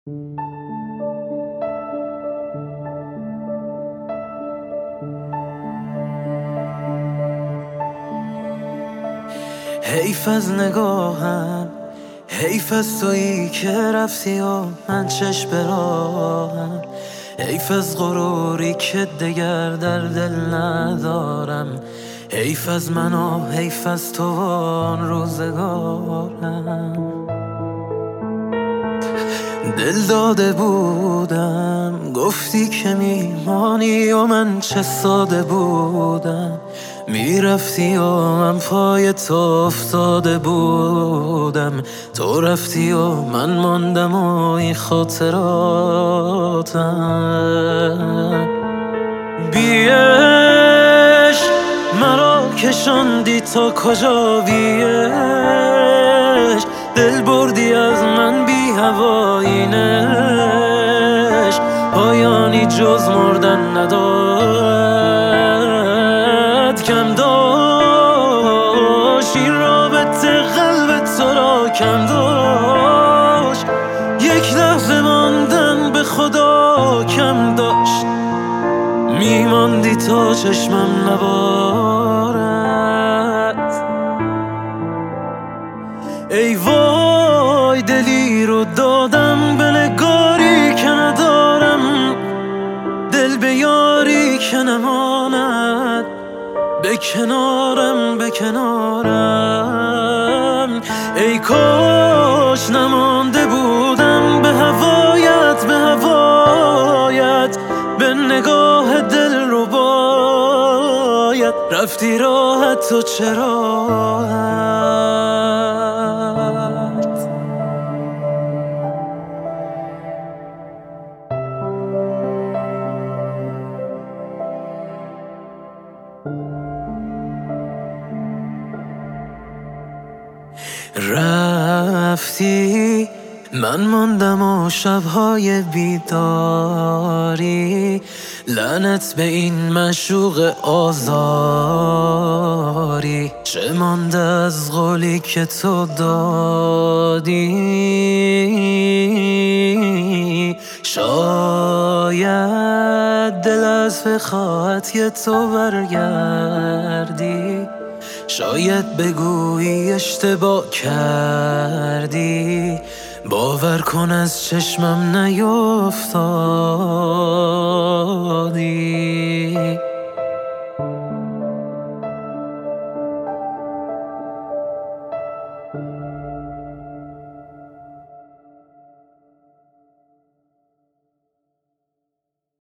حیف از نگاهم، حیف از تویی که رفتی و من چشم به راهم، حیف از غروری که دگر در دل ندارم، حیف از من و حیف از تو و آن روزگارم. دل داده بودم گفتی که میمانی و من چه ساده بودم، میرفتی و من پای تو افتاده بودم، تو رفتی و من ماندم و این خاطراتم. بیش مرا کشاندی تا کجا، بیش دل بردی از من بی هوایینش، پایانی جز مردن ندارد، کم داشت این رابطه قلب تو را کم داشت، یک لحظه ماندن به خدا کم داشت، میماندی تا چشمم نبارد. ای وای دلی رو دادم به نگاری که ندارم، دل به یاری که نماند، به کنارم به کنارم. ای کاش نمانده بودم به هوایت به هوایت، به نگاه دل رو باید رفتی راحت و چرا رفتی، من ماندم و شبهای بیداری، لعنت به این معشوق آزاری، چه مانده از قولی که تو دادی. شاید دل از فخاطی تو برگردی، شاید بگویی اشتباه کردی، باور کن از چشمم نیفتادی.